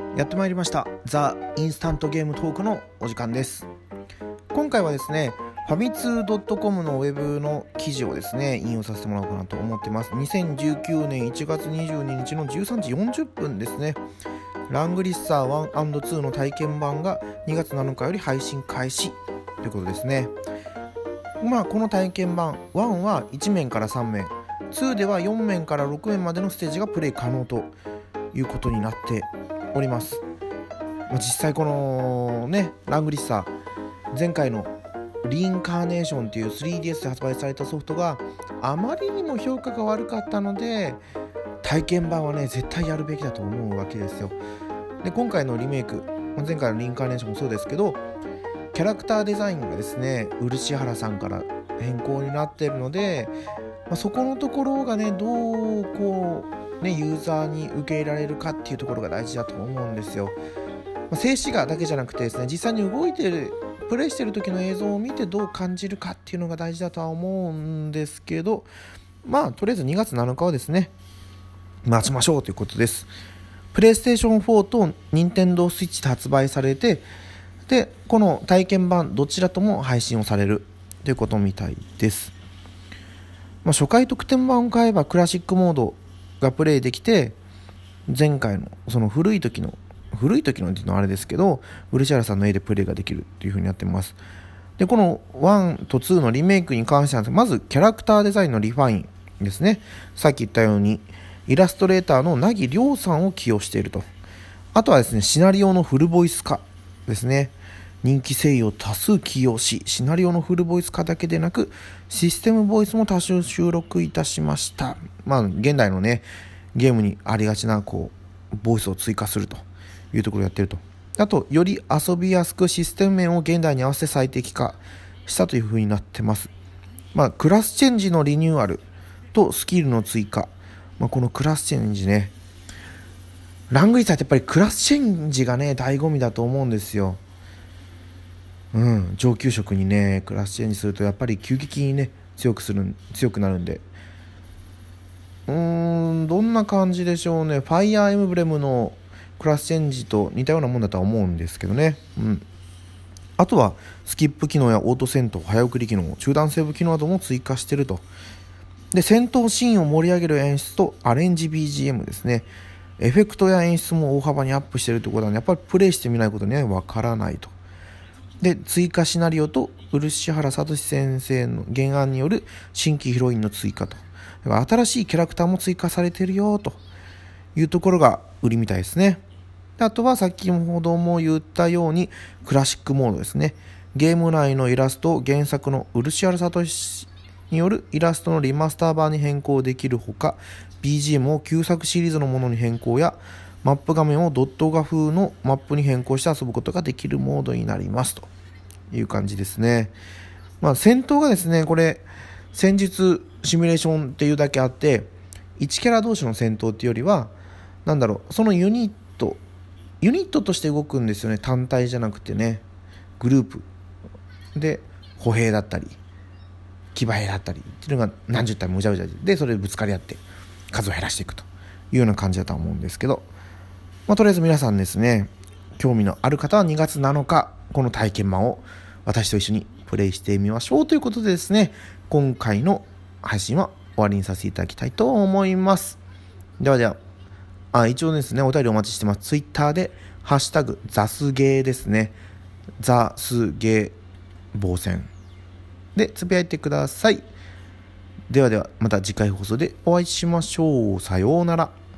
やってまいりましたザ・インスタントゲームトークのお時間です。今回はですねファミツー .com のウェブの記事をですね引用させてもらおうかなと思ってます。2019年1月22日の13時40分ですね。ラングリッサー 1&2 の体験版が2月7日より配信開始ということですね。この体験版1は1面から3面、2では4面から6面までのステージがプレイ可能ということになっております。実際このねラングリッサー、前回のリインカーネーションっていう 3DS で発売されたソフトがあまりにも評価が悪かったので、体験版はね絶対やるべきだと思うわけですよ。で今回のリメイク、前回のリインカーネーションもそうですけど、キャラクターデザインがですね漆原さんから変更になっているので、そこのところがねどうこうねユーザーに受け入れられるかっていうところが大事だと思うんですよ。静止画だけじゃなくてですね、実際に動いてるプレイしてる時の映像を見てどう感じるかっていうのが大事だとは思うんですけど、とりあえず2月7日はですね待ちましょうということです。プレイステーション4と任天堂スイッチで発売されて、でこの体験版どちらとも配信をされるということみたいです。初回特典版を買えばクラシックモードがプレイできて、前回のその古い時のっていうのはあれですけど、漆原さんの絵でプレイができるっていう風になってます。でこの1と2のリメイクに関してなんですが、まずキャラクターデザインのリファインですね。さっき言ったようにイラストレーターの凪亮さんを起用していると。あとはですねシナリオのフルボイス化ですね。人気声優を多数起用し、シナリオのフルボイス化だけでなくシステムボイスも多数収録いたしました。現代のねゲームにありがちなボイスを追加するというところをやってると。あとより遊びやすくシステム面を現代に合わせて最適化したという風になってます。クラスチェンジのリニューアルとスキルの追加、このクラスチェンジね、ラングリッサーってやっぱりクラスチェンジがね醍醐味だと思うんですよ。上級職にねクラスチェンジするとやっぱり急激にね強くなるんで、どんな感じでしょうね。ファイアーエムブレムのクラスチェンジと似たようなもんだとは思うんですけどね。あとはスキップ機能やオート戦闘、早送り機能、中断セーブ機能なども追加してると。で戦闘シーンを盛り上げる演出とアレンジ BGM ですね。エフェクトや演出も大幅にアップしてるということは、やっぱりプレイしてみないことにはわからないと。で追加シナリオと漆原聡先生の原案による新規ヒロインの追加と、新しいキャラクターも追加されてるよというところが売りみたいですね。あとは先ほども言ったようにクラシックモードですね。ゲーム内のイラストを原作の漆原聡によるイラストのリマスター版に変更できるほか、 BGM を旧作シリーズのものに変更やマップ画面をドット画風のマップに変更して遊ぶことができるモードになりますという感じですね。戦闘がですね、これ戦術シミュレーションっていうだけあって、1キャラ同士の戦闘っていうよりはそのユニットとして動くんですよね。単体じゃなくてね、グループで歩兵だったり騎馬兵だったりっていうのが何十体もうじゃうじゃで、それでぶつかり合って数を減らしていくというような感じだと思うんですけど、とりあえず皆さんですね、興味のある方は2月7日この体験版を私と一緒にプレイしてみましょうということでですね、今回の配信は終わりにさせていただきたいと思います。では一応ですねお便りお待ちしてます。ツイッターでハッシュタグザスゲーですね、ザスゲー防戦でつぶやいてください。ではまた次回放送でお会いしましょう。さようなら。